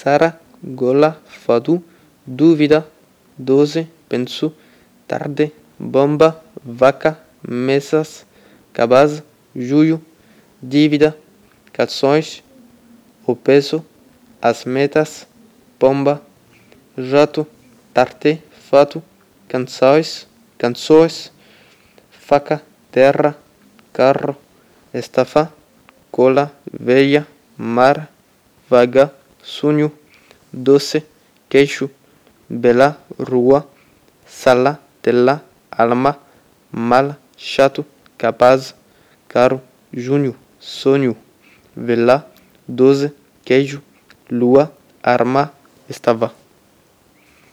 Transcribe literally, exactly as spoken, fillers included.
Sara, gola, fadu, dúvida, doze, penso, tarde, bomba, vaca, mesas, cabaz, joio, dívida, calções, o peso, as metas, pomba, jato, tarde, fato, canções, canções, faca, terra, carro, estafa, cola, veia, mar, vaga, sonho, doce, queixo, bela, rua, sala, tela, alma, mal, chato, capaz, caro, junho, sonho, vela, doze, queijo, lua, arma, estava.